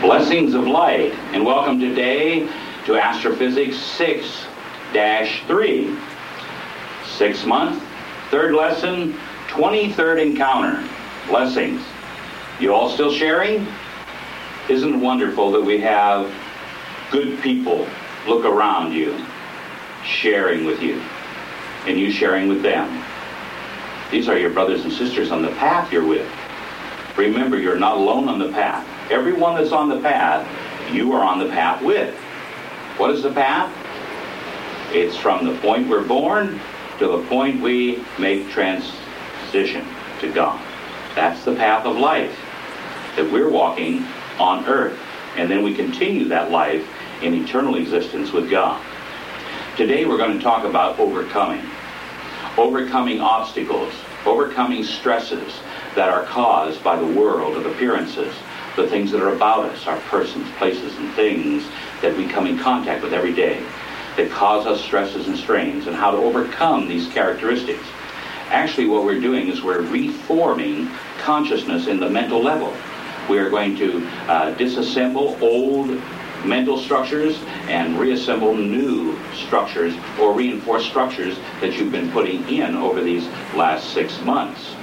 Blessings of light, and welcome today to Astrophysics 6-3. 6 month, third lesson, 23rd encounter. Blessings. You all still sharing? Isn't it wonderful that we have good people look around you, sharing with you, and you sharing with them? These are your brothers and sisters on the path you're with. Remember, you're not alone on the path. Everyone that's on the path, you are on the path with. What is the path? It's from the point we're born to the point we make transition to God. That's the path of life that we're walking on earth. And then we continue that life in eternal existence with God. Today we're going to talk about overcoming obstacles, overcoming stresses that are caused by the world of appearances, the things that are about us, our persons, places, and things that we come in contact with every day that cause us stresses and strains, and how to overcome these characteristics. Actually, what we're doing is we're reforming consciousness in the mental level. We are going to disassemble old mental structures and reassemble new structures or reinforced structures that you've been putting in over these last 6 months.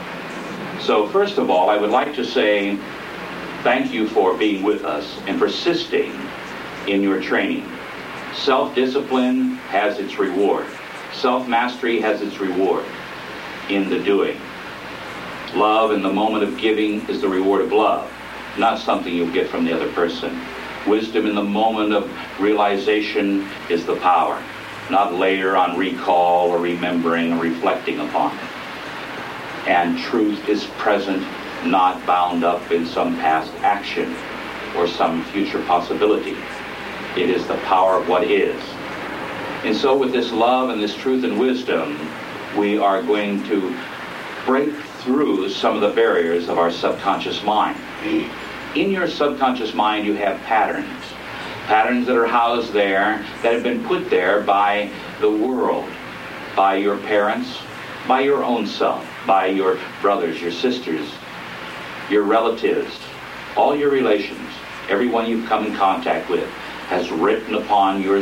So first of all, I would like to say thank you for being with us and persisting in your training. Self-discipline has its reward. Self-mastery has its reward in the doing. Love in the moment of giving is the reward of love, not something you'll get from the other person. Wisdom in the moment of realization is the power, not later on recall or remembering or reflecting upon it. And truth is present, not bound up in some past action or some future possibility. It is the power of what is. And so with this love and this truth and wisdom, we are going to break through some of the barriers of our subconscious mind. In your subconscious mind, you have patterns that are housed there, that have been put there by the world, by your parents, by your own self, by your brothers, your sisters, your relatives, all your relations, everyone you've come in contact with has written upon your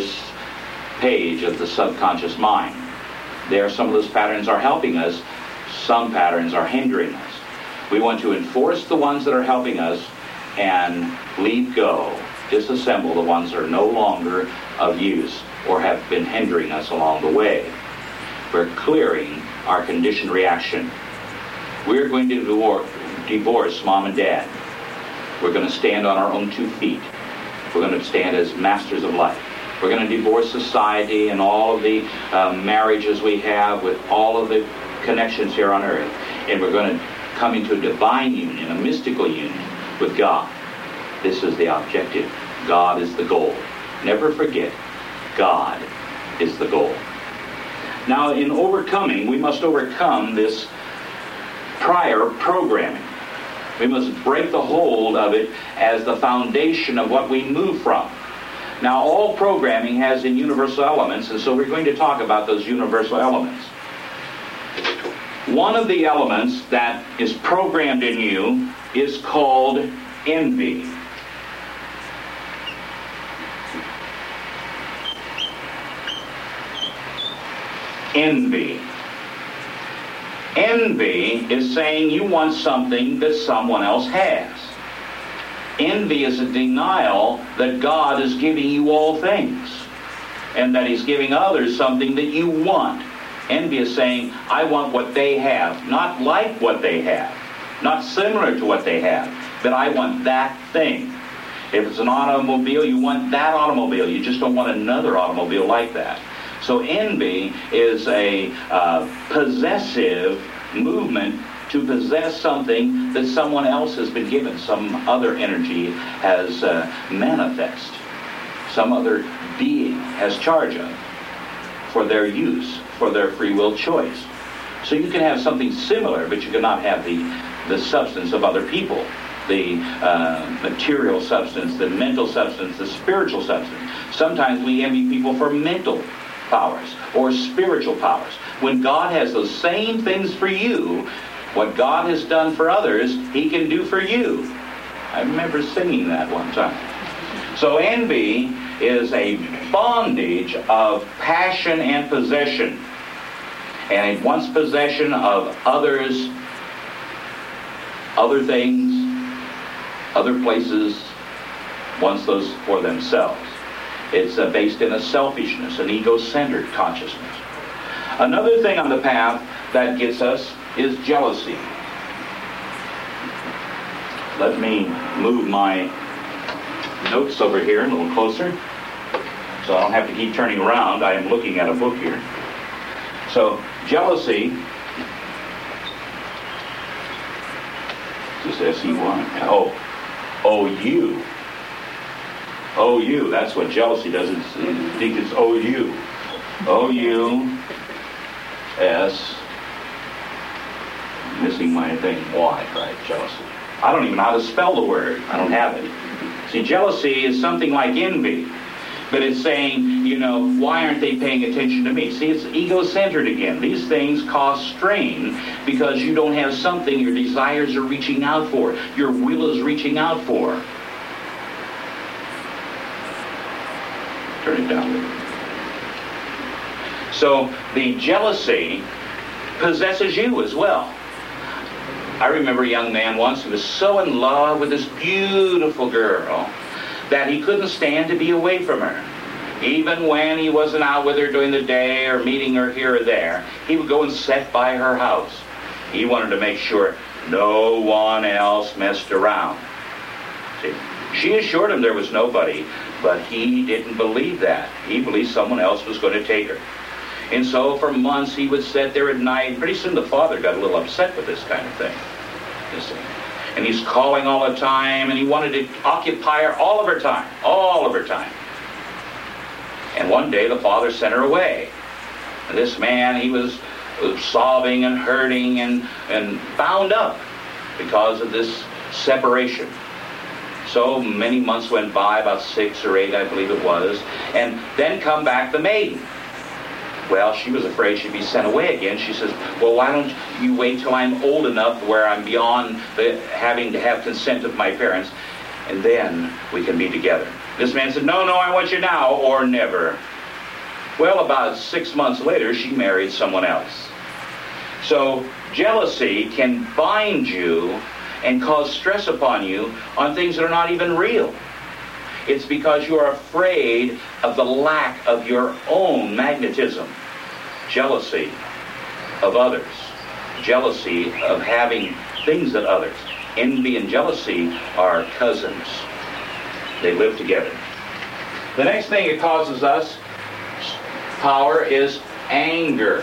page of the subconscious mind. There, some of those patterns are helping us, some patterns are hindering us. We want to enforce the ones that are helping us and leave go, disassemble the ones that are no longer of use or have been hindering us along the way. We're clearing our conditioned reaction. We're going to divorce mom and dad. We're going to stand on our own 2 feet. We're going to stand as masters of life. We're going to divorce society and all of the marriages we have with all of the connections here on earth. And we're going to come into a divine union, a mystical union with God. This is the objective. God is the goal. Never forget, God is the goal. Now, in overcoming, we must overcome this prior programming. We must break the hold of it as the foundation of what we move from. Now, all programming has in universal elements, and so we're going to talk about those universal elements. One of the elements that is programmed in you is called envy. Envy. Envy is saying you want something that someone else has. Envy is a denial that God is giving you all things and that He's giving others something that you want. Envy is saying, I want what they have, not like what they have, not similar to what they have, but I want that thing. If it's an automobile, you want that automobile. You just don't want another automobile like that. So envy is a possessive movement to possess something that someone else has been given, some other energy has manifest, some other being has charge of for their use, for their free will choice. So you can have something similar, but you cannot have the substance of other people, the material substance, the mental substance, the spiritual substance. Sometimes we envy people for mental powers or spiritual powers. When God has those same things for you, what God has done for others, He can do for you. I remember singing that one time. So envy is a bondage of passion and possession. And it wants possession of others, other things, other places, wants those for themselves. It's based in a selfishness, an ego-centered consciousness. Another thing on the path that gets us is jealousy. Let me move my notes over here a little closer so I don't have to keep turning around. I am looking at a book here. So, jealousy, is this S-E-Y? O-U. O-U, that's what jealousy does. I think it's O-U. O-U-S, missing my thing, Y, right, jealousy. I don't even know how to spell the word. I don't have it. See, jealousy is something like envy. But it's saying, you know, why aren't they paying attention to me? See, it's ego-centered again. These things cause strain because you don't have something your desires are reaching out for. Your will is reaching out for. Turn it down. So the jealousy possesses you as well. I remember a young man once who was so in love with this beautiful girl that he couldn't stand to be away from her. Even when he wasn't out with her during the day or meeting her here or there, he would go and sit by her house. He wanted to make sure no one else messed around. See, she assured him there was nobody, but he didn't believe that. He believed someone else was going to take her. And so for months he would sit there at night. Pretty soon the father got a little upset with this kind of thing. You see. And he's calling all the time, and he wanted to occupy her all of her time. All of her time. And one day the father sent her away. And this man, he was sobbing and hurting and bound up because of this separation. So many months went by, about 6 or 8 I believe it was, and then come back the maiden. Well, she was afraid she'd be sent away again. She says, well, why don't you wait till I'm old enough where I'm beyond having to have consent of my parents, and then we can be together. This man said, no, I want you now or never. Well, about 6 months later, she married someone else. So jealousy can bind you and cause stress upon you on things that are not even real. It's because you are afraid of the lack of your own magnetism. Jealousy of others. Jealousy of having things that others. Envy and jealousy are cousins. They live together. The next thing it causes us, power, is anger.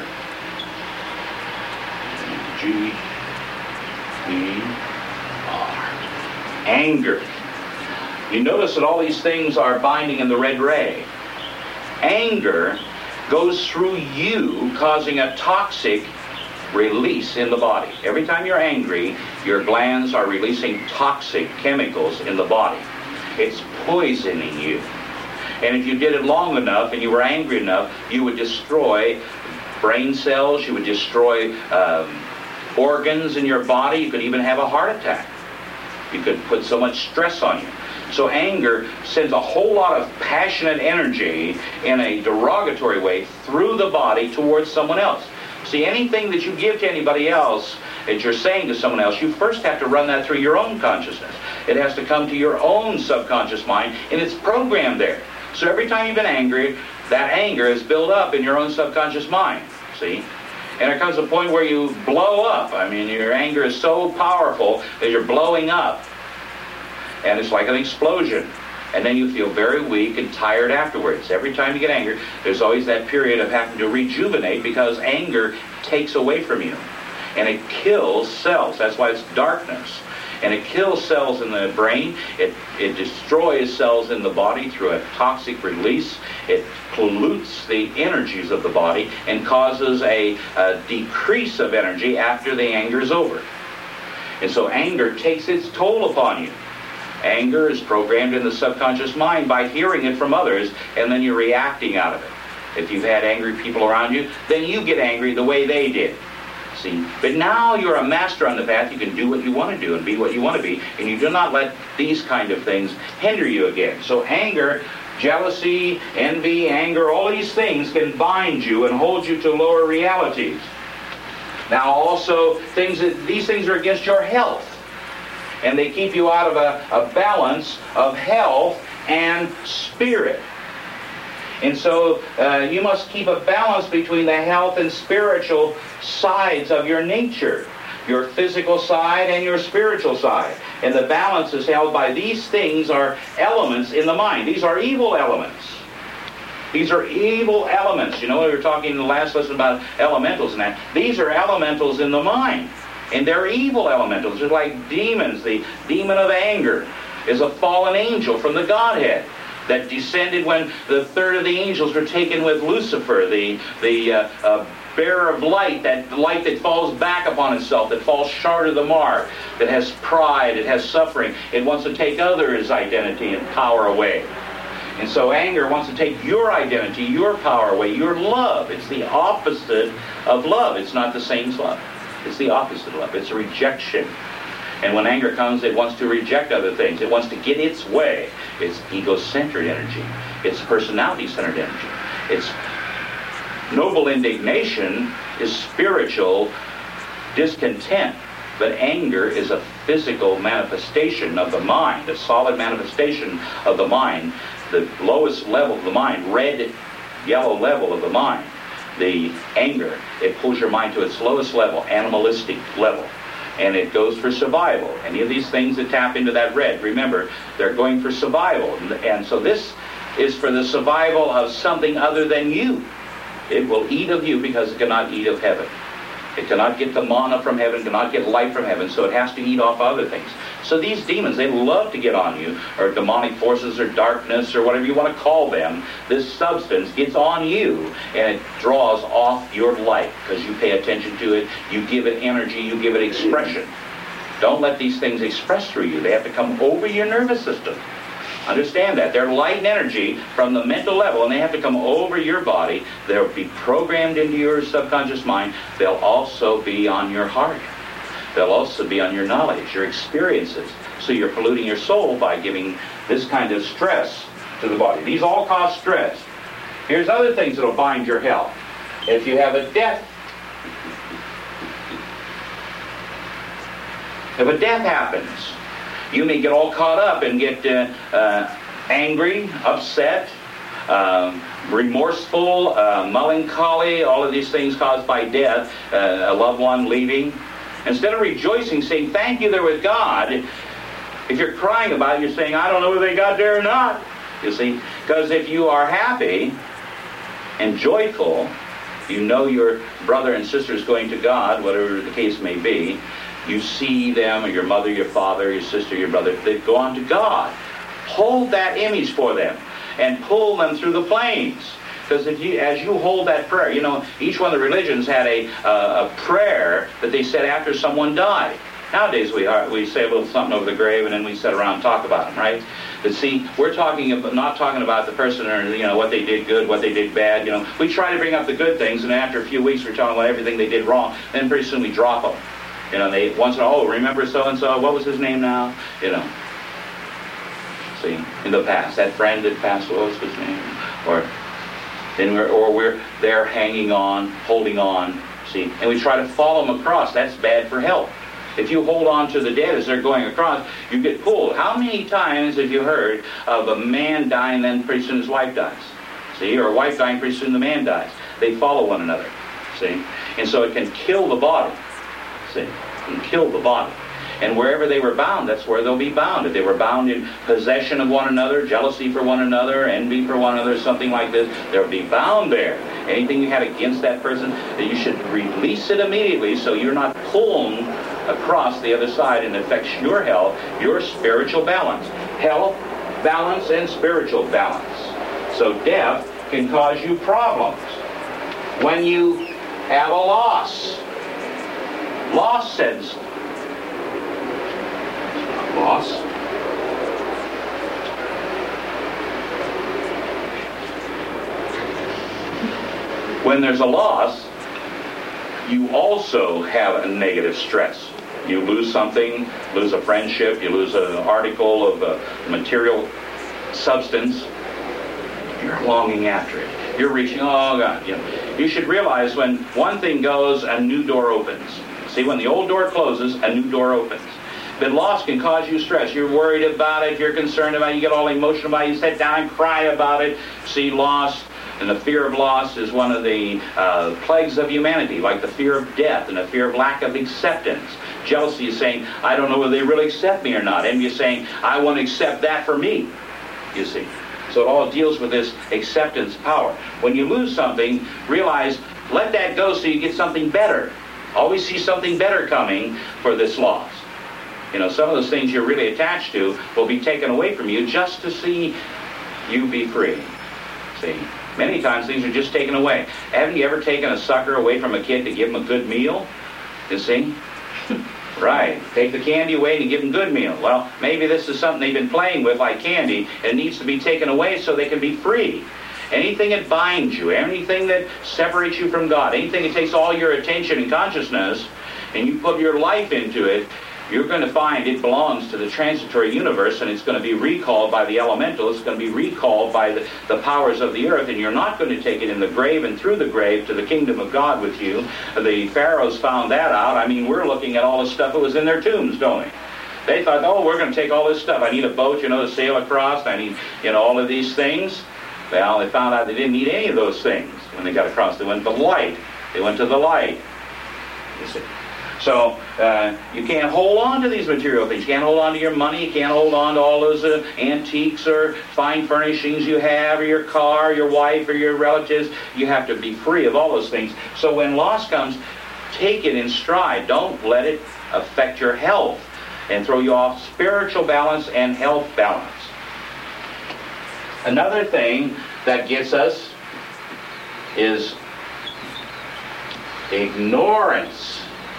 G-E-R. Anger. You notice that all these things are binding in the red ray. Anger goes through you, causing a toxic release in the body. Every time you're angry, your glands are releasing toxic chemicals in the body. It's poisoning you. And if you did it long enough and you were angry enough, you would destroy brain cells, you would destroy organs in your body, you could even have a heart attack. You could put so much stress on you. So anger sends a whole lot of passionate energy in a derogatory way through the body towards someone else. See, anything that you give to anybody else, that you're saying to someone else, you first have to run that through your own consciousness. It has to come to your own subconscious mind, and it's programmed there. So every time you've been angry, that anger is built up in your own subconscious mind, see? And there comes a point where you blow up. I mean, your anger is so powerful that you're blowing up. And it's like an explosion. And then you feel very weak and tired afterwards. Every time you get angry, there's always that period of having to rejuvenate because anger takes away from you. And it kills cells. That's why it's darkness. And it kills cells in the brain. It destroys cells in the body through a toxic release. It pollutes the energies of the body and causes a decrease of energy after the anger is over. And so anger takes its toll upon you. Anger is programmed in the subconscious mind by hearing it from others, and then you're reacting out of it. If you've had angry people around you, then you get angry the way they did. See, but now you're a master on the path. You can do what you want to do and be what you want to be, and you do not let these kind of things hinder you again. So anger, jealousy, envy, anger, all these things can bind you and hold you to lower realities. Now also, these things are against your health, and they keep you out of a balance of health and spirit. And so you must keep a balance between the health and spiritual sides of your nature, your physical side and your spiritual side. And the balance is held by these things are elements in the mind. These are evil elements. These are evil elements. You know, we were talking in the last lesson about elementals and that. These are elementals in the mind. And they're evil elementals. They're like demons. The demon of anger is a fallen angel from the Godhead that descended when the third of the angels were taken with Lucifer, the bearer of light, that light that falls back upon itself, that falls short of the mark, that has pride, it has suffering. It wants to take others' identity and power away. And so anger wants to take your identity, your power away, your love. It's the opposite of love. It's not the same as love. It's the opposite of love. It's a rejection. And when anger comes, it wants to reject other things. It wants to get its way. It's ego-centered energy. It's personality-centered energy. It's noble indignation is spiritual discontent. But anger is a physical manifestation of the mind, a solid manifestation of the mind. The lowest level of the mind, red, yellow level of the mind, the anger, it pulls your mind to its lowest level, animalistic level. And it goes for survival. Any of these things that tap into that red, remember, they're going for survival. And so this is for the survival of something other than you. It will eat of you because it cannot eat of heaven. It cannot get the manna from heaven, cannot get light from heaven, so it has to eat off other things. So these demons, they love to get on you, or demonic forces, or darkness, or whatever you want to call them. This substance gets on you, and it draws off your light, because you pay attention to it, you give it energy, you give it expression. Don't let these things express through you. They have to come over your nervous system. Understand that. They're light and energy from the mental level, and they have to come over your body. They'll be programmed into your subconscious mind. They'll also be on your heart. They'll also be on your knowledge, your experiences. So you're polluting your soul by giving this kind of stress to the body. These all cause stress. Here's other things that will bind your health. If you have a death, happens, you may get all caught up and get angry, upset, remorseful, melancholy, all of these things caused by death, a loved one leaving. Instead of rejoicing, saying, thank you, they're with God, if you're crying about it, you're saying, I don't know whether they got there or not. You see, because if you are happy and joyful, you know your brother and sister is going to God, whatever the case may be. You see them, or your mother, your father, your sister, your brother, they go on to God. Hold that image for them and pull them through the flames. Because as you hold that prayer, you know, each one of the religions had a prayer that they said after someone died. Nowadays we say a little something over the grave and then we sit around and talk about them, right? But see, we're not talking about the person or, you know, what they did good, what they did bad. You know, we try to bring up the good things, and after a few weeks we're talking about everything they did wrong. Then pretty soon we drop them. You know, they once in a while, oh, remember so-and-so, what was his name now? You know. See, in the past, that friend that passed, what was his name? We're there hanging on, holding on, see, and we try to follow them across. That's bad for health. If you hold on to the dead as they're going across, you get pulled. How many times have you heard of a man dying, then pretty soon his wife dies? See, or a wife dying, pretty soon the man dies. They follow one another, see, and so it can kill the body. See, and kill the body. And wherever they were bound, that's where they'll be bound. If they were bound in possession of one another, jealousy for one another, envy for one another, something like this, they'll be bound there. Anything you had against that person, that you should release it immediately so you're not pulled across the other side, and it affects your health, your spiritual balance. Health, balance, and spiritual balance. So death can cause you problems. When you have a loss sense. Loss. When there's a loss, you also have a negative stress. You lose something, lose a friendship, you lose an article of a material substance, you're longing after it. You're reaching, oh God. You should realize when one thing goes, a new door opens. See, when the old door closes, a new door opens. But loss can cause you stress. You're worried about it, you're concerned about it, you get all emotional about it, you sit down and cry about it. See, loss and the fear of loss is one of the plagues of humanity, like the fear of death and the fear of lack of acceptance. Jealousy is saying, I don't know whether they really accept me or not. Envy is saying, I want to accept that for me, you see. So it all deals with this acceptance power. When you lose something, realize, let that go so you get something better. Always see something better coming for this loss. Some of those things you're really attached to will be taken away from you just to see you be free. See? Many times things are just taken away. Haven't you ever taken a sucker away from a kid to give him a good meal? You see? Right. Take the candy away and give them good meal. Well, maybe this is something they've been playing with like candy, and it needs to be taken away so they can be free. Anything that binds you, anything that separates you from God, anything that takes all your attention and consciousness, and you put your life into it, you're going to find it belongs to the transitory universe, and it's going to be recalled by the elemental. It's going to be recalled by the powers of the earth, and you're not going to take it in the grave and through the grave to the kingdom of God with you. The pharaohs found that out. I mean, we're looking at all the stuff that was in their tombs, don't we? They thought, oh, we're going to take all this stuff. I need a boat, to sail across. I need, all of these things. Well, they found out they didn't need any of those things when they got across. They went to the light. They went to the light. You see. So you can't hold on to these material things. You can't hold on to your money. You can't hold on to all those antiques or fine furnishings you have, or your car, your wife, or your relatives. You have to be free of all those things. So when loss comes, take it in stride. Don't let it affect your health and throw you off spiritual balance and health balance. Another thing that gets us is ignorance.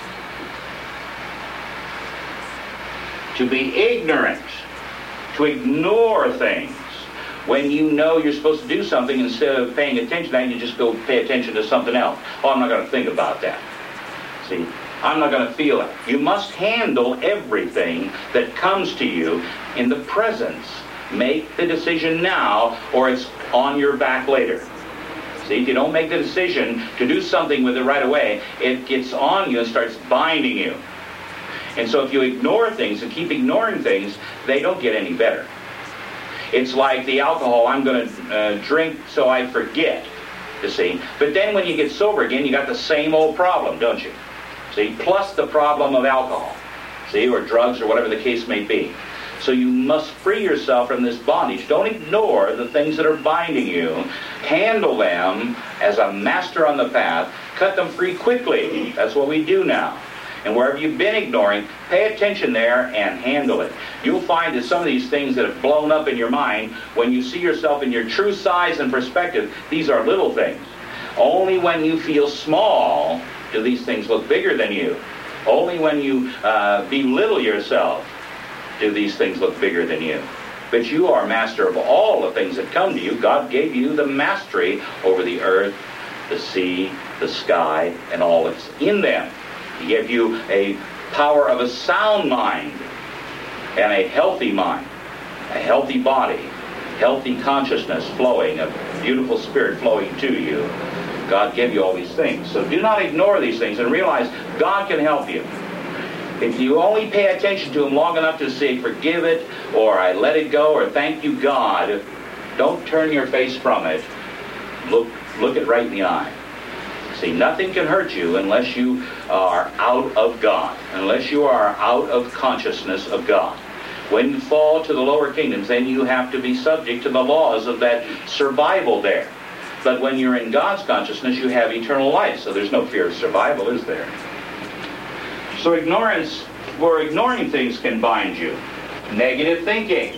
To be ignorant, to ignore things. When you know you're supposed to do something, instead of paying attention to that, you just go pay attention to something else. Oh, I'm not going to think about that. See, I'm not going to feel it. You must handle everything that comes to you in the presence. Make the decision now, or it's on your back later. See, if you don't make the decision to do something with it right away, it gets on you and starts binding you. And so if you ignore things and keep ignoring things, they don't get any better. It's like the alcohol, I'm going to drink so I forget, you see. But then when you get sober again, you got the same old problem, don't you? See, plus the problem of alcohol, see, or drugs or whatever the case may be. So you must free yourself from this bondage. Don't ignore the things that are binding you. Handle them as a master on the path. Cut them free quickly. That's what we do now. And wherever you've been ignoring, pay attention there and handle it. You'll find that some of these things that have blown up in your mind, when you see yourself in your true size and perspective, these are little things. Only when you feel small do these things look bigger than you. Only when you belittle yourself do these things look bigger than you. But you are master of all the things that come to you. God gave you the mastery over the earth, the sea, the sky, and all that's in them. He gave you a power of a sound mind and a healthy mind, a healthy body, healthy consciousness flowing, a beautiful spirit flowing to you. God gave you all these things. So do not ignore these things and realize God can help you. If you only pay attention to Him long enough to say, forgive it, or I let it go, or thank you, God, don't turn your face from it. Look it right in the eye. See, nothing can hurt you unless you are out of God, unless you are out of consciousness of God. When you fall to the lower kingdoms, then you have to be subject to the laws of that survival there. But when you're in God's consciousness, you have eternal life, so there's no fear of survival, is there? So ignorance, or ignoring things, can bind you. Negative thinking.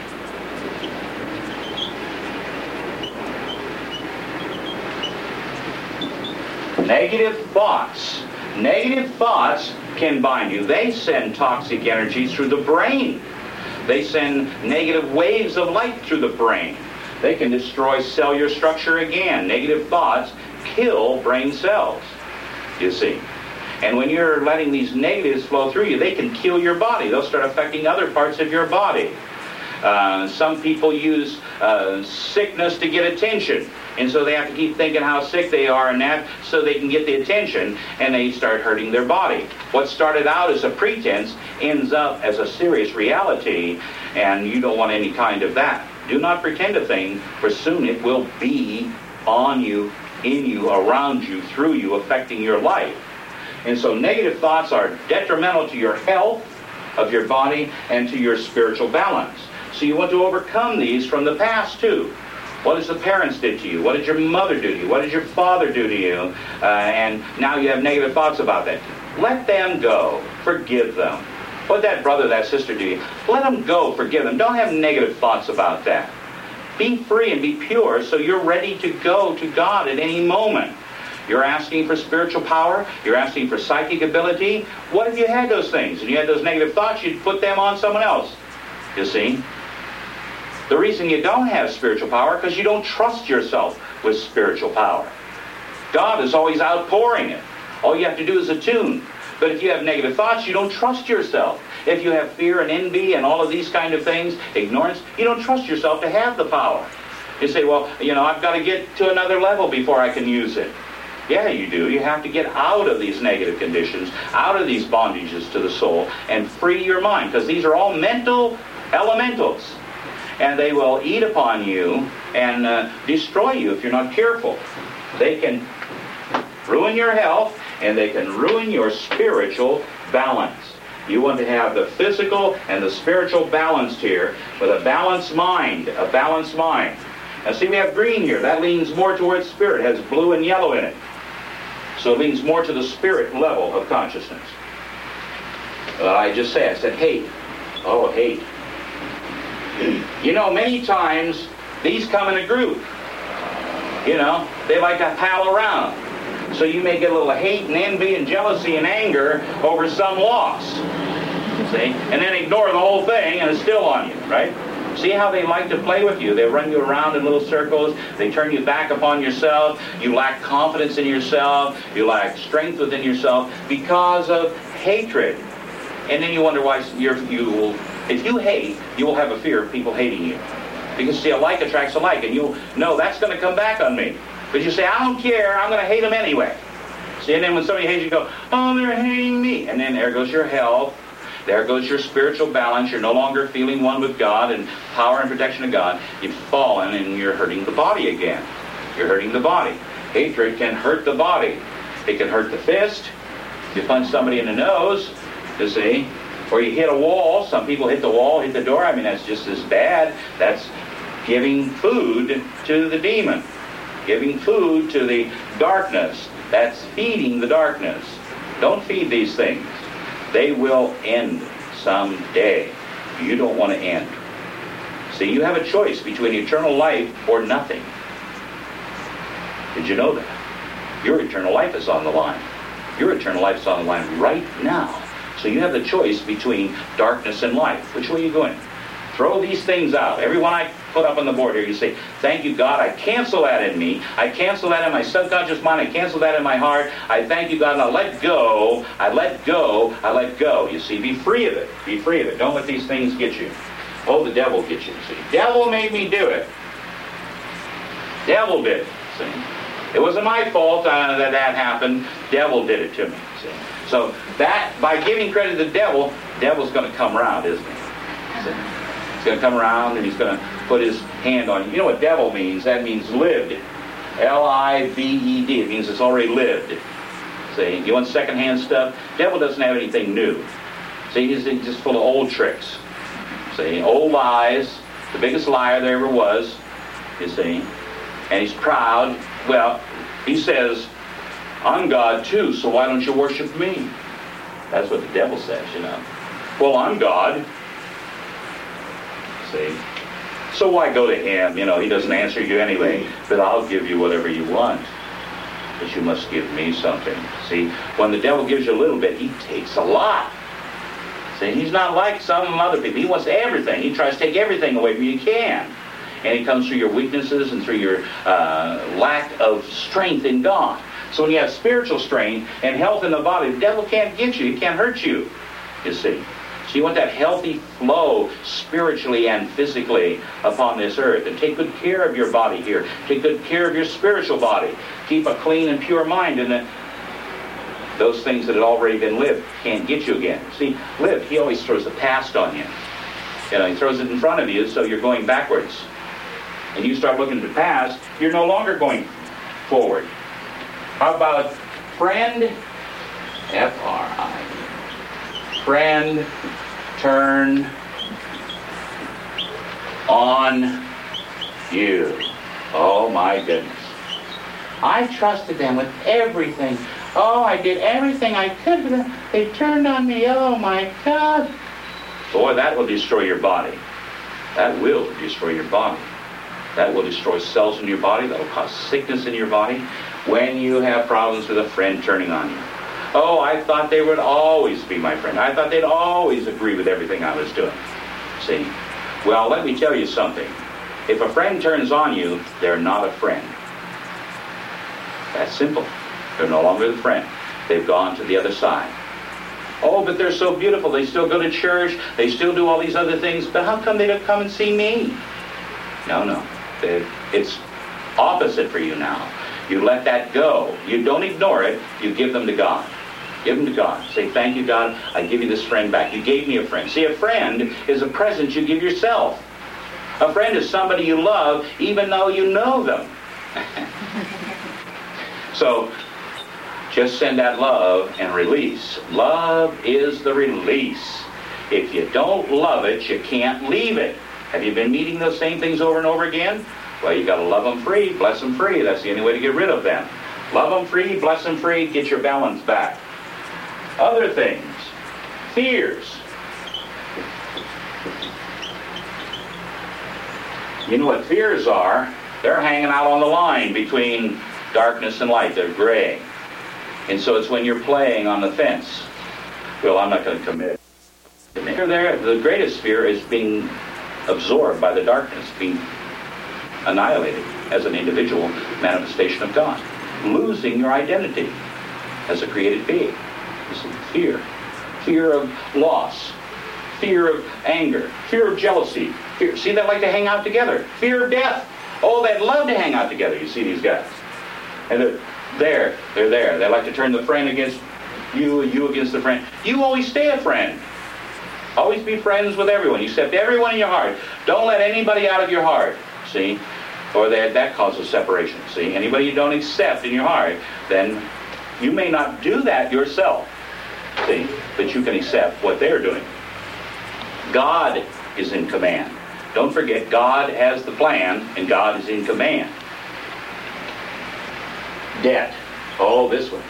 Negative thoughts. Negative thoughts can bind you. They send toxic energy through the brain. They send negative waves of light through the brain. They can destroy cellular structure again. Negative thoughts kill brain cells. you see. And when you're letting these negatives flow through you, they can kill your body. They'll start affecting other parts of your body. Some people use sickness to get attention. And so they have to keep thinking how sick they are and that so they can get the attention, and they start hurting their body. What started out as a pretense ends up as a serious reality, and you don't want any kind of that. Do not pretend a thing, for soon it will be on you, in you, around you, through you, affecting your life. And so negative thoughts are detrimental to your health of your body and to your spiritual balance. So you want to overcome these from the past too. What has the parents did to you? What did your mother do to you? What did your father do to you? And now you have negative thoughts about that. Let them go. Forgive them. What did that brother, that sister do to you? Let them go. Forgive them. Don't have negative thoughts about that. Be free and be pure so you're ready to go to God at any moment. You're asking for spiritual power. You're asking for psychic ability. What if you had those things and you had those negative thoughts? You'd put them on someone else. You see? The reason you don't have spiritual power is because you don't trust yourself with spiritual power. God is always outpouring it. All you have to do is attune. But if you have negative thoughts, you don't trust yourself. If you have fear and envy and all of these kind of things, ignorance, you don't trust yourself to have the power. You say, well, I've got to get to another level before I can use it. Yeah, you do. You have to get out of these negative conditions, out of these bondages to the soul, and free your mind, because these are all mental elementals. And they will eat upon you and destroy you if you're not careful. They can ruin your health, and they can ruin your spiritual balance. You want to have the physical and the spiritual balanced here with a balanced mind. A balanced mind. Now see, we have green here. That leans more towards spirit. It has blue and yellow in it. So it leans more to the spirit level of consciousness. I said hate. Oh, hate. Many times these come in a group. They like to pal around. So you may get a little hate and envy and jealousy and anger over some loss. See? And then ignore the whole thing and it's still on you, right? See how they like to play with you? They run you around in little circles. They turn you back upon yourself. You lack confidence in yourself. You lack strength within yourself because of hatred. And then you wonder why if you hate, you will have a fear of people hating you. Because see, a like attracts a like, and you'll know that's going to come back on me. But you say, I don't care, I'm going to hate them anyway. See, and then when somebody hates you, go, oh, they're hating me. And then there goes your health. There goes your spiritual balance. You're no longer feeling one with God and power and protection of God. You've fallen and you're hurting the body again. You're hurting the body. Hatred can hurt the body. It can hurt the fist. You punch somebody in the nose, you see, or you hit a wall. Some people hit the wall, hit the door. I mean, that's just as bad. That's giving food to the demon. Giving food to the darkness. That's feeding the darkness. Don't feed these things. They will end someday. You don't want to end. See, you have a choice between eternal life or nothing. Did you know that? Your eternal life is on the line. Your eternal life is on the line right now. So you have the choice between darkness and light. Which way are you going? Throw these things out. Every one I put up on the board here, you say, thank you, God, I cancel that in me. I cancel that in my subconscious mind. I cancel that in my heart. I thank you, God, and I let go. I let go. I let go. You see, be free of it. Be free of it. Don't let these things get you. Oh, the devil gets you. See, devil made me do it. Devil did it. See, it wasn't my fault that happened. Devil did it to me. See, so that by giving credit to the devil's going to come around, isn't he? See? He's going to come around and he's going to put his hand on you. You know what devil means? That means lived. L-I-V-E-D. It means it's already lived. See, you want secondhand stuff? Devil doesn't have anything new. See, he's just full of old tricks. See, old lies. The biggest liar there ever was. You see, and he's proud. Well, he says, I'm God too, so why don't you worship me? That's what the devil says, you know. Well, I'm God. See? So why go to him? You know, he doesn't answer you anyway. But I'll give you whatever you want. But you must give me something. See, when the devil gives you a little bit, he takes a lot. See, he's not like some other people. He wants everything. He tries to take everything away from you. He can. And it comes through your weaknesses and through your lack of strength in God. So when you have spiritual strength and health in the body, the devil can't get you. He can't hurt you, you see. So you want that healthy flow spiritually and physically upon this earth. And take good care of your body here. Take good care of your spiritual body. Keep a clean and pure mind. And those things that had already been lived can't get you again. See, lived, he always throws the past on you. You know, he throws it in front of you, so you're going backwards. And you start looking at the past, you're no longer going forward. How about friend? F-R-I. Friend, turn on you. Oh my goodness. I trusted them with everything. Oh, I did everything I could, but they turned on me. Oh my God. Boy, that will destroy your body. That will destroy your body. That will destroy cells in your body. That will cause sickness in your body when you have problems with a friend turning on you. Oh, I thought they would always be my friend. I thought they'd always agree with everything I was doing. See? Well, let me tell you something. If a friend turns on you, they're not a friend. That's simple. They're no longer the friend. They've gone to the other side. Oh, but they're so beautiful. They still go to church. They still do all these other things. But how come they don't come and see me? No. It's opposite for you now. You let that go. You don't ignore it. You give them to God. Give them to God. Say, thank you, God. I give you this friend back. You gave me a friend. See, a friend is a present you give yourself. A friend is somebody you love even though you know them. So, just send that love and release. Love is the release. If you don't love it, you can't leave it. Have you been meeting those same things over and over again? Well, you got to love them free, bless them free. That's the only way to get rid of them. Love them free, bless them free, get your balance back. Other things. Fears. You know what fears are? They're hanging out on the line between darkness and light. They're gray. And so it's when you're playing on the fence. Well, I'm not going to commit. There, the greatest fear is being absorbed by the darkness, being annihilated as an individual manifestation of God. Losing your identity as a created being. This is fear. Fear of loss. Fear of anger. Fear of jealousy. Fear. See, they like to hang out together. Fear of death. Oh, they'd love to hang out together. You see these guys. And they're there. They like to turn the friend against you and you against the friend. You always stay a friend. Always be friends with everyone. You accept everyone in your heart. Don't let anybody out of your heart. See? Or that causes separation. See? Anybody you don't accept in your heart, then you may not do that yourself. See? But you can accept what they're doing. God is in command. Don't forget, God has the plan, and God is in command. Debt. Oh, this one.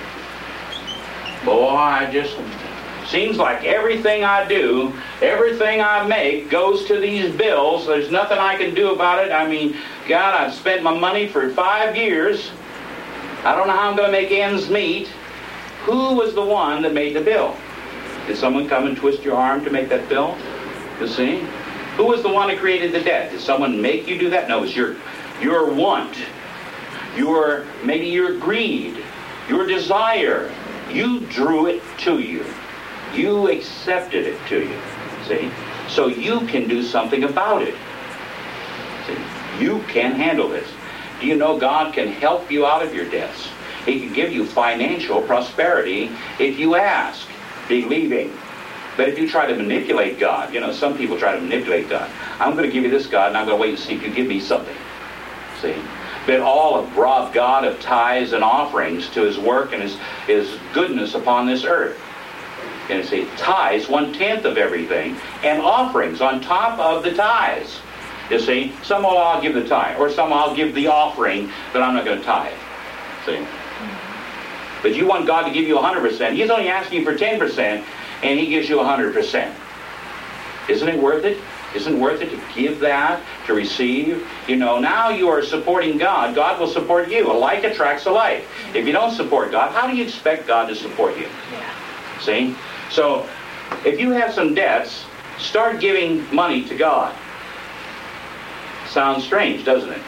Boy, seems like everything I do, everything I make goes to these bills. There's nothing I can do about it. I mean, God, I've spent my money for 5 years. I don't know how I'm going to make ends meet. Who was the one that made the bill? Did someone come and twist your arm to make that bill? You see? Who was the one that created the debt? Did someone make you do that? No, it was your want. Maybe your greed. Your desire. You drew it to you. You accepted it to you. See? So you can do something about it. See? You can handle this. Do you know God can help you out of your debts? He can give you financial prosperity if you ask, believing. But if you try to manipulate God, some people try to manipulate God. I'm going to give you this, God, and I'm going to wait and see if you give me something. See? But all have robbed God of tithes and offerings to his work and his goodness upon this earth. And see, tithes, 1/10 of everything, and offerings on top of the tithes. You see, some I'll give the tithe, or some I'll give the offering, but I'm not going to tithe. See? But you want God to give you 100%. He's only asking you for 10%, and he gives you 100%. Isn't it worth it? Isn't it worth it to give that, to receive? Now you are supporting God. God will support you. A like attracts a like. If you don't support God, how do you expect God to support you? Yeah. See? So, if you have some debts, start giving money to God. Sounds strange, doesn't it?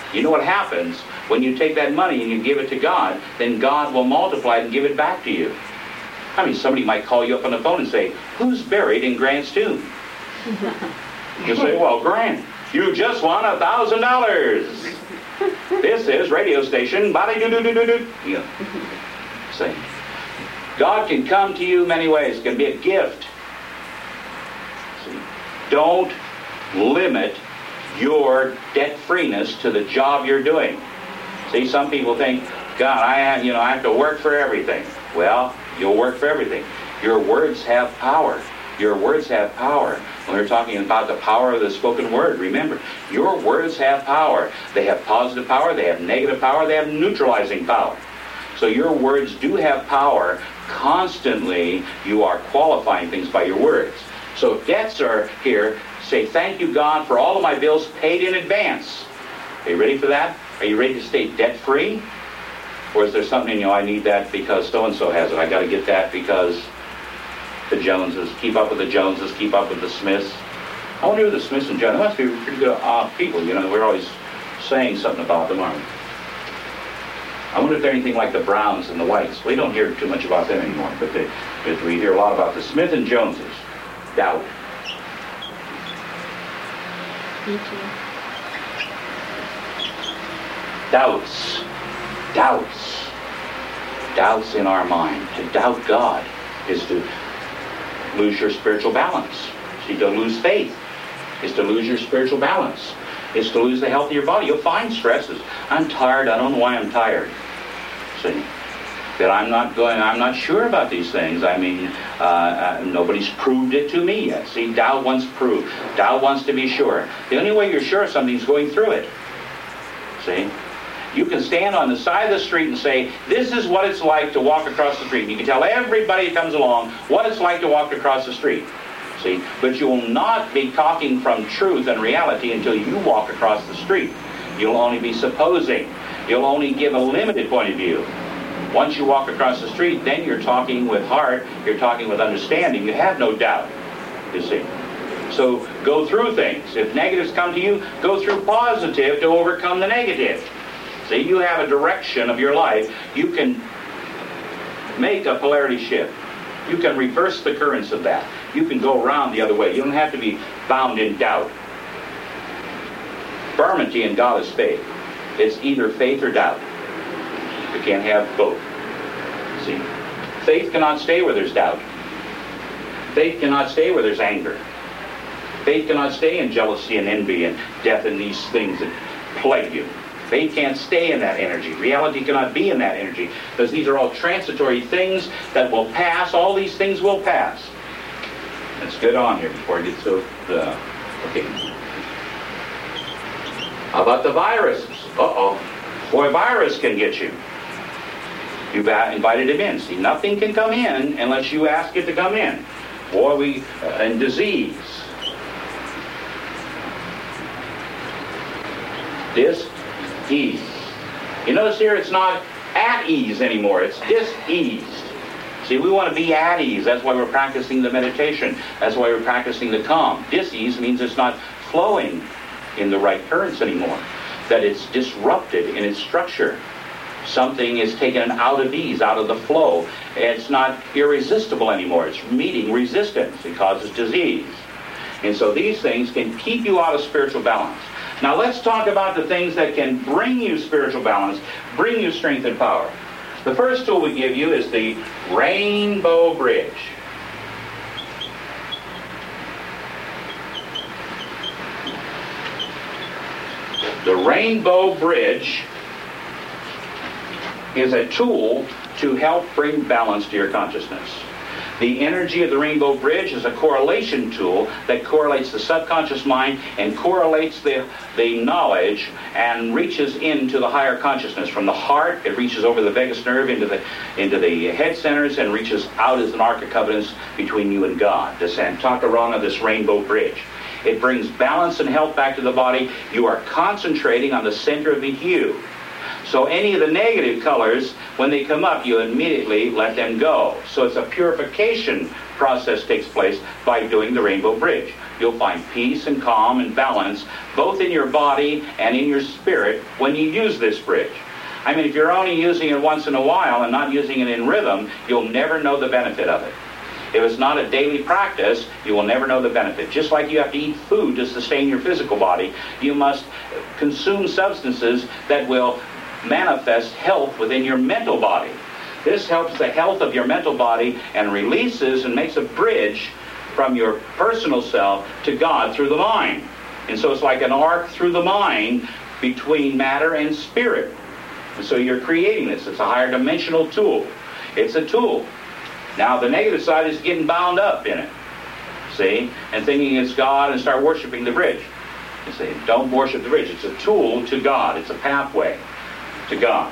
You know what happens when you take that money and you give it to God? Then God will multiply it and give it back to you. I mean, somebody might call you up on the phone and say, "Who's buried in Grant's tomb?" You say, "Well, Grant, you just won $1,000. This is radio station. You know, say, God can come to you many ways. It can be a gift. See, don't limit your debt-freeness to the job you're doing. See, some people think, God, I have to work for everything. Well, you'll work for everything. Your words have power. Your words have power. When we're talking about the power of the spoken word, remember, your words have power. They have positive power, they have negative power, they have neutralizing power. So your words do have power. Constantly, you are qualifying things by your words. So if debts are here, say, "Thank you, God, for all of my bills paid in advance." Are you ready for that? Are you ready to stay debt-free? Or is there something, I need that because so-and-so has it. I got to get that because the Joneses, keep up with the Joneses, keep up with the Smiths. I wonder who the Smiths and Joneses, must be pretty good people. We're always saying something about them, aren't we? I wonder if they're anything like the Browns and the Whites. We don't hear too much about them anymore, but we hear a lot about the Smith and Joneses. Doubt. Doubts. Doubts in our mind. To doubt God is to lose your spiritual balance. See, to lose faith is to lose your spiritual balance. It's to lose the health of your body. You'll find stresses. I'm tired. I don't know why I'm tired. See, that I'm not sure about these things. I mean, nobody's proved it to me yet. See, doubt wants proof. Doubt wants to be sure. The only way you're sure of something is going through it. See? You can stand on the side of the street and say, "This is what it's like to walk across the street." And you can tell everybody that comes along what it's like to walk across the street. See? But you will not be talking from truth and reality until you walk across the street. You'll only be supposing. You'll only give a limited point of view. Once you walk across the street, then you're talking with heart, you're talking with understanding. You have no doubt, you see. So go through things. If negatives come to you, go through positive to overcome the negative. See, you have a direction of your life. You can make a polarity shift. You can reverse the currents of that. You can go around the other way. You don't have to be bound in doubt. Firmity in God is faith. It's either faith or doubt. You can't have both. See, faith cannot stay where there's doubt. Faith cannot stay where there's anger. Faith cannot stay in jealousy and envy and death and these things that plague you. Faith can't stay in that energy. Reality cannot be in that energy, because these are all transitory things that will pass. All these things will pass. Let's get on here before I get so... okay. How about the viruses? Uh-oh. Boy, virus can get you. You've invited him in. See, nothing can come in unless you ask it to come in. Boy, and disease. Dis-ease. You notice here it's not at ease anymore. It's dis-eased. See, we want to be at ease. That's why we're practicing the meditation. That's why we're practicing the calm. Dis-ease means it's not flowing in the right currents anymore. That it's disrupted in its structure. Something is taken out of ease, out of the flow. It's not irresistible anymore. It's meeting resistance. It causes disease. And so these things can keep you out of spiritual balance. Now let's talk about the things that can bring you spiritual balance, bring you strength and power. The first tool we give you is the Rainbow Bridge. The Rainbow Bridge is a tool to help bring balance to your consciousness. The energy of the Rainbow Bridge is a correlation tool that correlates the subconscious mind and correlates the knowledge and reaches into the higher consciousness. From the heart, it reaches over the vagus nerve into the head centers and reaches out as an arc of covenants between you and God. The Santakarana, this Rainbow Bridge. It brings balance and health back to the body. You are concentrating on the center of the hue. So any of the negative colors, when they come up, you immediately let them go. So it's a purification process takes place by doing the Rainbow Bridge. you'll find peace and calm and balance, both in your body and in your spirit, when you use this bridge. I mean, if you're only using it once in a while and not using it in rhythm, you'll never know the benefit of it. If it's not a daily practice, you will never know the benefit. Just like you have to eat food to sustain your physical body, you must consume substances that will manifest health within your mental body. This helps the health of your mental body and releases and makes a bridge from your personal self to God through the mind. And so it's like an arc through the mind between matter and spirit. And so you're creating this. It's a higher dimensional tool. It's a tool. Now the negative side is getting bound up in it. See? And thinking it's God and start worshiping the bridge. You see? Don't worship the bridge. It's a tool to God. It's a pathway to God.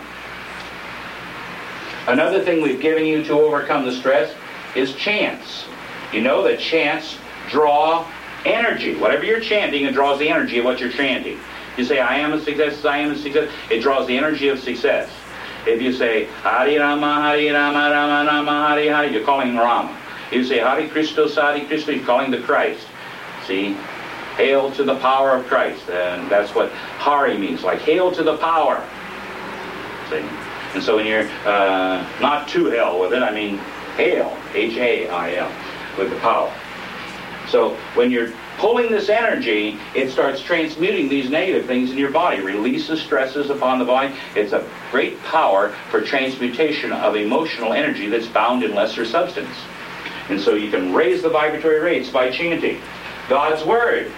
Another thing we've given you to overcome the stress is chants. You know that chants draw energy. Whatever you're chanting, it draws the energy of what you're chanting. You say, I am a success, I am a success. It draws the energy of success. If you say, Hari Rama, Rama Rama, Hari Hari, you're calling Rama. If you say, Hari Christos, you're calling the Christ. See? Hail to the power of Christ. And that's what Hari means, like hail to the power. See? And so when you're not to hell with it, I mean hail, H-A-I-L, with the power. So when you're pulling this energy, it starts transmuting these negative things in your body, releases stresses upon the body. It's a great power for transmutation of emotional energy that's bound in lesser substance. And so you can raise the vibratory rates by chanting God's Word.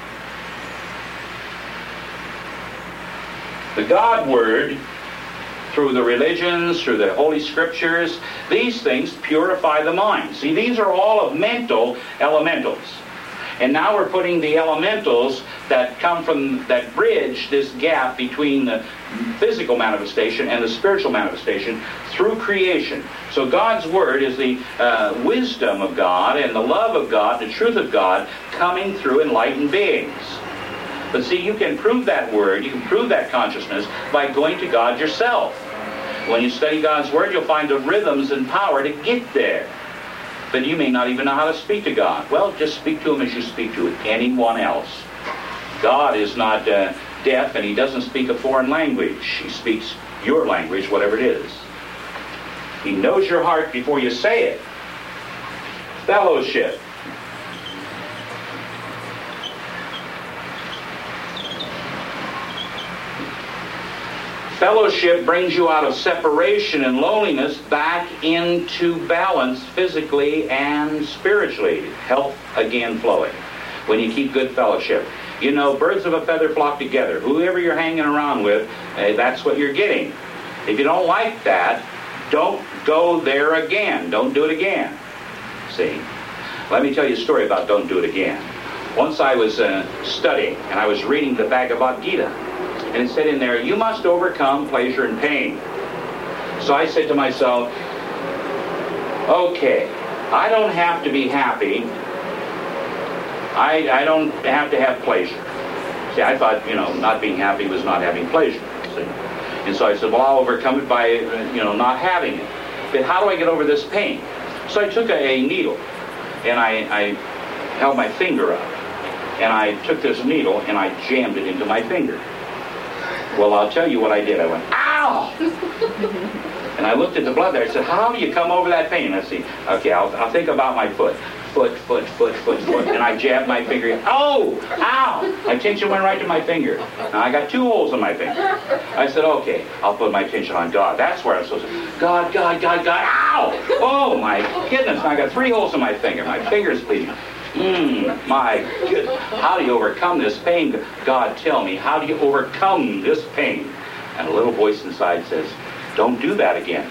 The God Word, through the religions, through the Holy Scriptures, these things purify the mind. See, these are all of mental elementals. And now we're putting the elementals that come from, that bridge this gap between the physical manifestation and the spiritual manifestation through creation. So God's Word is the wisdom of God and the love of God, the truth of God, coming through enlightened beings. But see, you can prove that Word, you can prove that consciousness by going to God yourself. When you study God's Word, you'll find the rhythms and power to get there. But you may not even know how to speak to God. Well, just speak to Him as you speak to anyone else. God is not deaf, and He doesn't speak a foreign language. He speaks your language, whatever it is. He knows your heart before you say it. Fellowship. Fellowship brings you out of separation and loneliness back into balance physically and spiritually. Health again flowing. When you keep good fellowship. You know, birds of a feather flock together. Whoever you're hanging around with, that's what you're getting. If you don't like that, don't go there again. Don't do it again. See? Let me tell you a story about don't do it again. Once I was studying, and I was reading the Bhagavad Gita. And it said in there, you must overcome pleasure and pain. So I said to myself, okay, I don't have to be happy. I don't have to have pleasure. See, I thought, not being happy was not having pleasure. See? And so I said, well, I'll overcome it by, not having it. But how do I get over this pain? So I took a needle, and I held my finger up. And I took this needle, and I jammed it into my finger. Well, I'll tell you what I did. I went, ow! And I looked at the blood there. I said, how do you come over that pain? Let's see. Okay, I'll think about my foot. Foot. And I jabbed my finger. Oh! Ow! My attention went right to my finger. Now, I got 2 holes in my finger. I said, okay, I'll put my attention on God. That's where I'm supposed to. God. Ow! Oh, my goodness. Now, I got 3 holes in my finger. My finger's bleeding. My goodness. How do you overcome this pain? God, tell me, how do you overcome this pain? And a little voice inside says, don't do that again.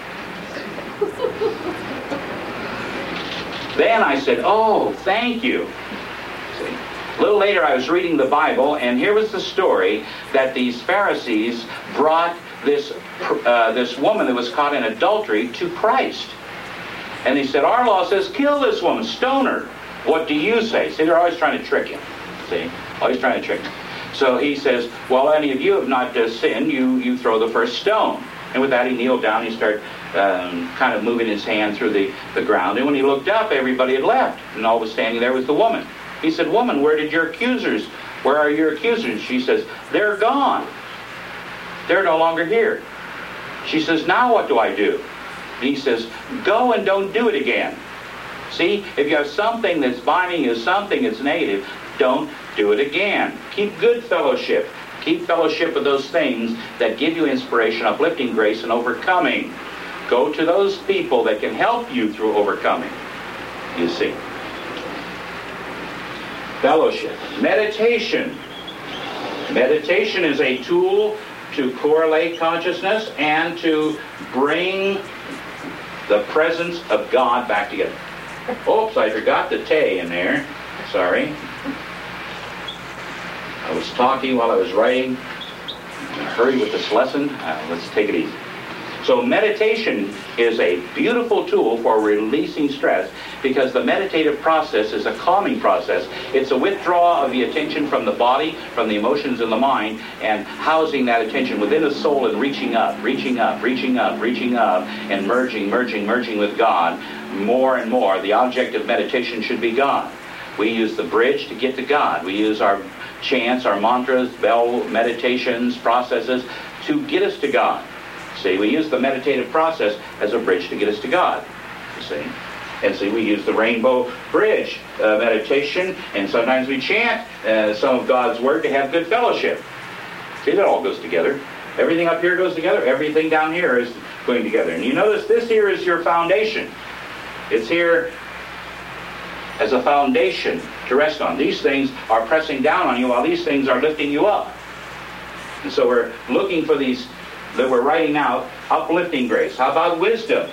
Then I said, oh, thank you. See? A little later I was reading the Bible, and here was the story that these Pharisees brought this woman that was caught in adultery to Christ. And they said, our law says, kill this woman, stone her. What do you say? See, they're always trying to trick him. See? Always trying to trick him. So he says, well, any of you have not sinned, you throw the first stone. And with that, he kneeled down, he started kind of moving his hand through the ground. And when he looked up, everybody had left. And all was standing there was the woman. He said, woman, where are your accusers? She says, they're gone. They're no longer here. She says, now what do I do? And he says, go and don't do it again. See, if you have something that's binding you, something that's negative, don't do it again. Keep good fellowship. Keep fellowship with those things that give you inspiration, uplifting grace, and overcoming. Go to those people that can help you through overcoming. You see. Fellowship. Meditation. Meditation is a tool to correlate consciousness and to bring the presence of God back together. Oops, I forgot the Tay in there. Sorry. I was talking while I was writing. I'm in a hurry with this lesson. Let's take it easy. So meditation is a beautiful tool for releasing stress, because the meditative process is a calming process. It's a withdrawal of the attention from the body, from the emotions and the mind, and housing that attention within the soul and reaching up, and merging with God more and more. The object of meditation should be God. We use the bridge to get to God. We use our chants, our mantras, bell meditations, processes to get us to God. See, we use the meditative process as a bridge to get us to God. You see? And see, we use the rainbow bridge meditation, and sometimes we chant some of God's Word to have good fellowship. See, that all goes together. Everything up here goes together. Everything down here is going together. And you notice this here is your foundation. It's here as a foundation to rest on. These things are pressing down on you while these things are lifting you up. And so we're looking for these that we're writing out, uplifting grace. How about wisdom?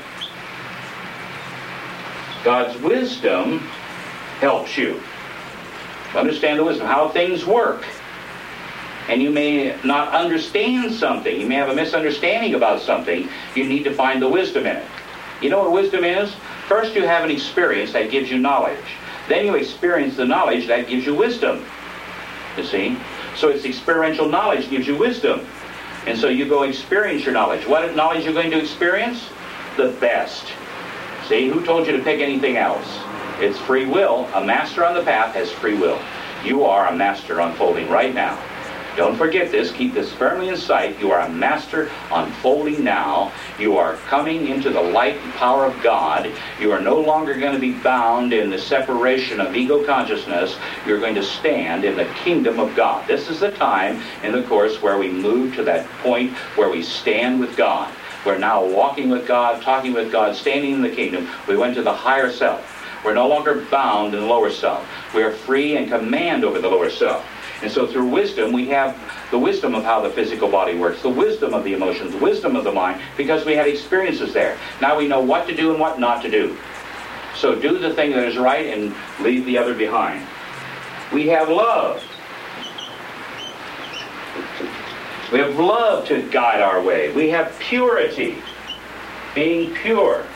God's wisdom helps you to understand the wisdom, how things work. And you may not understand something. You may have a misunderstanding about something. You need to find the wisdom in it. You know what wisdom is? First you have an experience that gives you knowledge. Then you experience the knowledge that gives you wisdom. You see? So it's experiential knowledge gives you wisdom. And so you go experience your knowledge. What knowledge are you going to experience? The best. See, who told you to pick anything else? It's free will. A master on the path has free will. You are a master unfolding right now. Don't forget this. Keep this firmly in sight. You are a master unfolding now. You are coming into the light and power of God. You are no longer going to be bound in the separation of ego consciousness. You're going to stand in the kingdom of God. This is the time in the course where we move to that point where we stand with God. We're now walking with God, talking with God, standing in the kingdom. We went to the higher self. We're no longer bound in the lower self. We are free and command over the lower self. And so through wisdom, we have the wisdom of how the physical body works, the wisdom of the emotions, the wisdom of the mind, because we had experiences there. Now we know what to do and what not to do. So do the thing that is right and leave the other behind. We have love. We have love to guide our way. We have purity, being pure.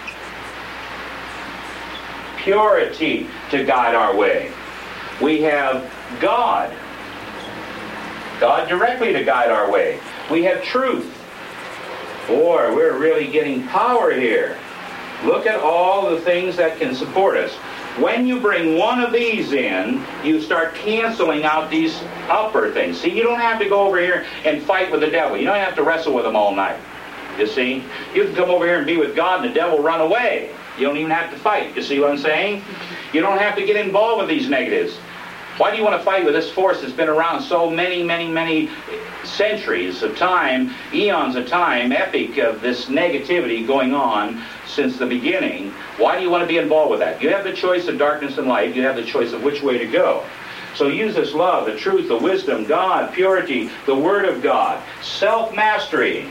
Purity to guide our way. We have God. God directly to guide our way. We have truth. Boy, we're really getting power here. Look at all the things that can support us. When you bring one of these in, you start canceling out these upper things. See, you don't have to go over here and fight with the devil. You don't have to wrestle with him all night. You see? You can come over here and be with God and the devil run away. You don't even have to fight. You see what I'm saying? You don't have to get involved with these negatives. Why do you want to fight with this force that's been around so many centuries of time, eons of time, epic of this negativity going on since the beginning? Why do you want to be involved with that? You have the choice of darkness and light. You have the choice of which way to go. So use this love, the truth, the wisdom, God, purity, the Word of God, self-mastery.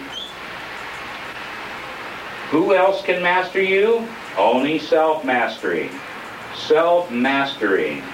Who else can master you? Only self-mastery. Self-mastery.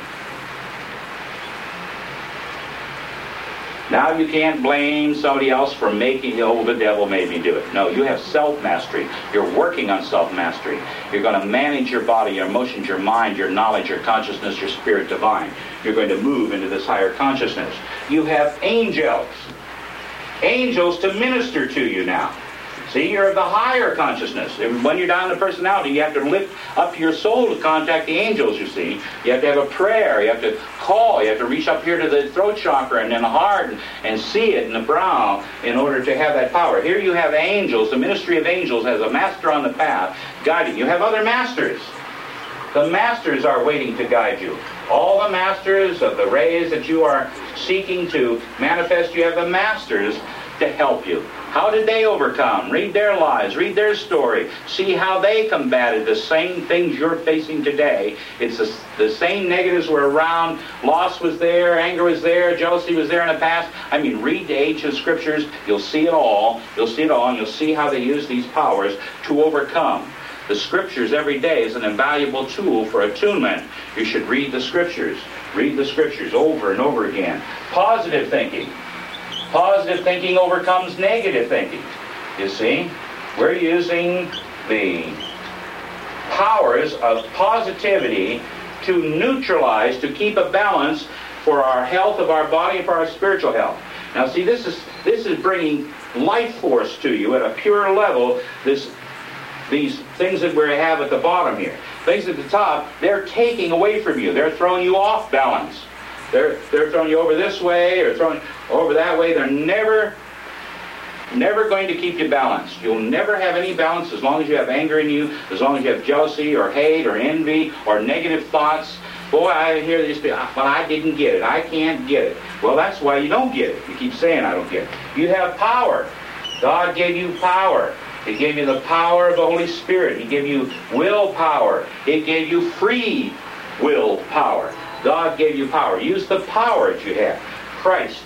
Now you can't blame somebody else for making, the devil made me do it. No, you have self-mastery. You're working on self-mastery. You're going to manage your body, your emotions, your mind, your knowledge, your consciousness, your spirit divine. You're going to move into this higher consciousness. You have angels. Angels to minister to you now. See, you're of the higher consciousness. When you're down in the personality, you have to lift up your soul to contact the angels, you see. You have to have a prayer. You have to call. You have to reach up here to the throat chakra and then the heart and see it in the brow in order to have that power. Here you have angels. The ministry of angels has a master on the path guiding you. You have other masters. The masters are waiting to guide you. All the masters of the rays that you are seeking to manifest, you have the masters to help you. How did they overcome? Read their lives, read their story, see how they combated the same things you're facing today. It's the same negatives were around. Loss was there, anger was there, jealousy was there in the past. I mean, read the ancient scriptures, you'll see it all. You'll see it all, and you'll see how they use these powers to overcome. The scriptures every day is an invaluable tool for attunement. You should read the scriptures. Read the scriptures over and over again. Positive thinking. Positive thinking overcomes negative thinking. You see? We're using the powers of positivity to neutralize, to keep a balance for our health of our body and for our spiritual health. Now see, this is bringing life force to you at a pure level. These things that we have at the bottom here, things at the top, they're taking away from you. They're throwing you off balance. They're throwing you over this way or throwing over that way. They're never going to keep you balanced. You'll never have any balance as long as you have anger in you, as long as you have jealousy or hate or envy or negative thoughts. Boy, I hear these people, but I didn't get it. I can't get it. Well, that's why you don't get it. You keep saying, I don't get it. You have power. God gave you power. He gave you the power of the Holy Spirit. He gave you willpower. He gave you free willpower. God gave you power. Use the power that you have. Christ.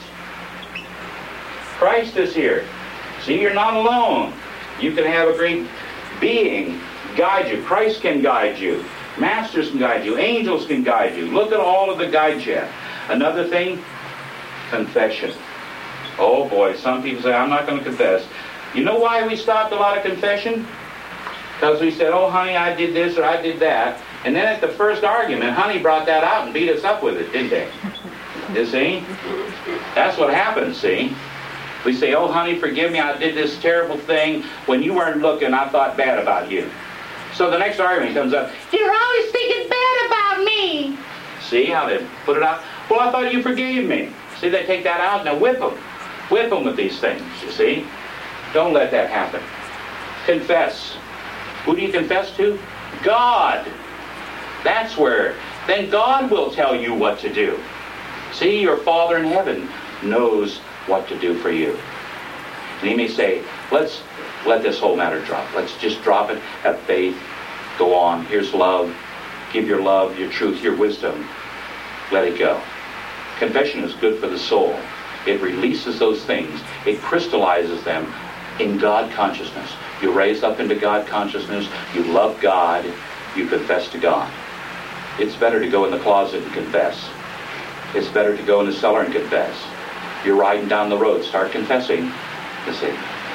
Christ is here. See, you're not alone. You can have a great being guide you. Christ can guide you. Masters can guide you. Angels can guide you. Look at all of the guides you have. Another thing, confession. Oh boy, some people say, I'm not going to confess. You know why we stopped a lot of confession? Because we said, oh honey, I did this or I did that. And then at the first argument, honey brought that out and beat us up with it, didn't they? You see? That's what happens, see? We say, oh honey, forgive me, I did this terrible thing. When you weren't looking, I thought bad about you. So the next argument comes up, you're always thinking bad about me. See how they put it out? Well, I thought you forgave me. See, they take that out and they whip them. Whip them with these things, you see? Don't let that happen. Confess. Who do you confess to? God. That's where. Then God will tell you what to do. See, your Father in heaven knows what to do for you. And He may say, let's let this whole matter drop. Let's just drop it. Have faith. Go on. Here's love. Give your love, your truth, your wisdom. Let it go. Confession is good for the soul. It releases those things. It crystallizes them in God consciousness. You raise up into God consciousness. You love God. You confess to God. It's better to go in the closet and confess. It's better to go in the cellar and confess. You're riding down the road, start confessing. You see,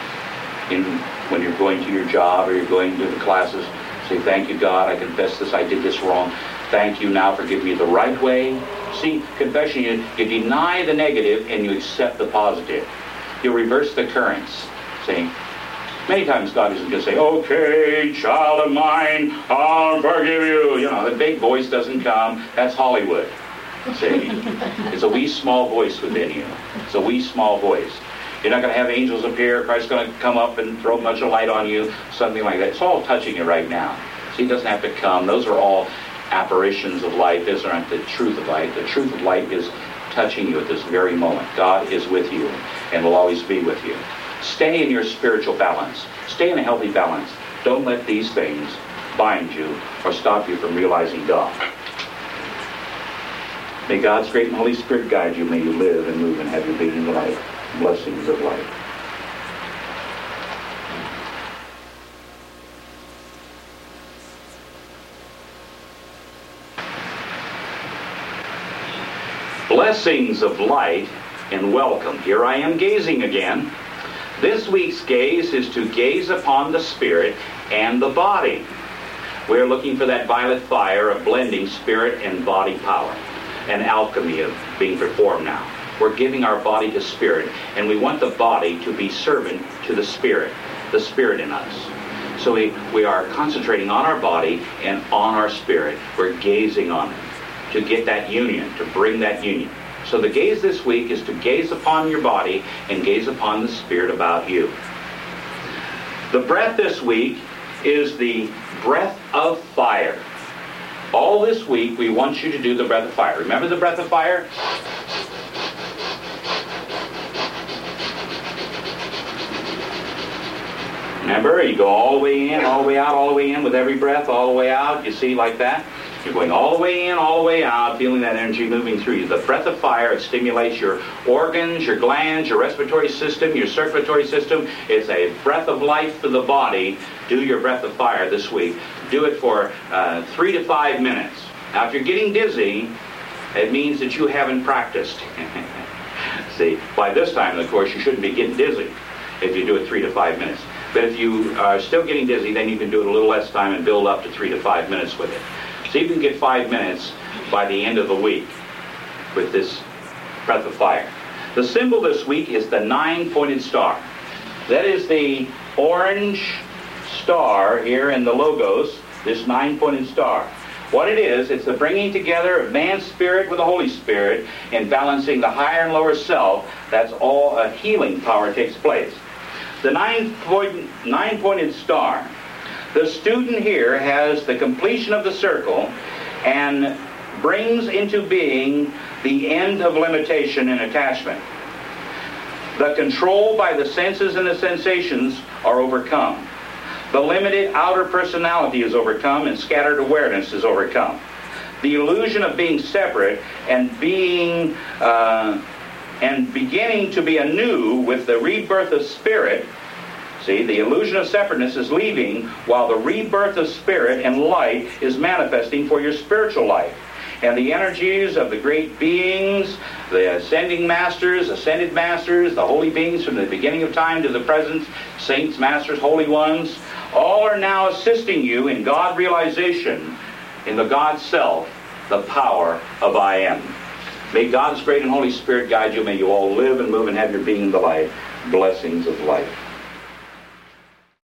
when you're going to your job or you're going to the classes, say, thank you, God, I confess this, I did this wrong. Thank you now for giving me the right way. See, confession, you deny the negative and you accept the positive. You reverse the currents. See, many times God isn't going to say, okay, child of mine, I'll forgive you. You know, the big voice doesn't come. That's Hollywood. See, it's a wee small voice within you. It's a wee small voice. You're not going to have angels appear. Christ's going to come up and throw a bunch of light on you, something like that. It's all touching you right now. See, He doesn't have to come. Those are all apparitions of light. Those aren't the truth of light. The truth of light is touching you at this very moment. God is with you and will always be with you. Stay in your spiritual balance. Stay in a healthy balance. Don't let these things bind you or stop you from realizing God. May God's great and Holy Spirit guide you. May you live and move and have your being in life. Blessings of life. Blessings of light and welcome. Here I am gazing again. This week's gaze is to gaze upon the spirit and the body. We're looking for that violet fire of blending spirit and body power. An alchemy of being performed now. We're giving our body to spirit, and we want the body to be servant to the spirit. the spirit in us. So we are concentrating on our body and on our spirit. We're gazing on it to get that union, to bring that union. So the gaze this week is to gaze upon your body and gaze upon the spirit about you. The breath this week is the breath of fire. All this week we want you to do the breath of fire. Remember the breath of fire? Remember, you go all the way in, all the way out, all the way in with every breath, all the way out. You see, like that? You're going all the way in, all the way out, feeling that energy moving through you. The breath of fire, it stimulates your organs, your glands, your respiratory system, your circulatory system. It's a breath of life for the body. Do your breath of fire this week. Do it for 3 to 5 minutes. Now, if you're getting dizzy, it means that you haven't practiced. See, by this time, of course, you shouldn't be getting dizzy if you do it 3 to 5 minutes. But if you are still getting dizzy, then you can do it a little less time and build up to 3 to 5 minutes with it. So you can get 5 minutes by the end of the week with this breath of fire. The symbol this week is the 9-pointed star. That is the orange star here in the logos, this 9-pointed star. What it is, it's the bringing together of man's spirit with the Holy Spirit and balancing the higher and lower self. That's all a healing power takes place. The 9-pointed star. The student here has the completion of the circle and brings into being the end of limitation and attachment. The control by the senses and the sensations are overcome. The limited outer personality is overcome and scattered awareness is overcome. The illusion of being separate and beginning to be anew with the rebirth of spirit. See, the illusion of separateness is leaving while the rebirth of spirit and light is manifesting for your spiritual life. And the energies of the great beings, the ascending masters, ascended masters, the holy beings from the beginning of time to the present, saints, masters, holy ones, all are now assisting you in God realization, in the God self, the power of I am. May God's great and Holy Spirit guide you. May you all live and move and have your being in the light. Blessings of life.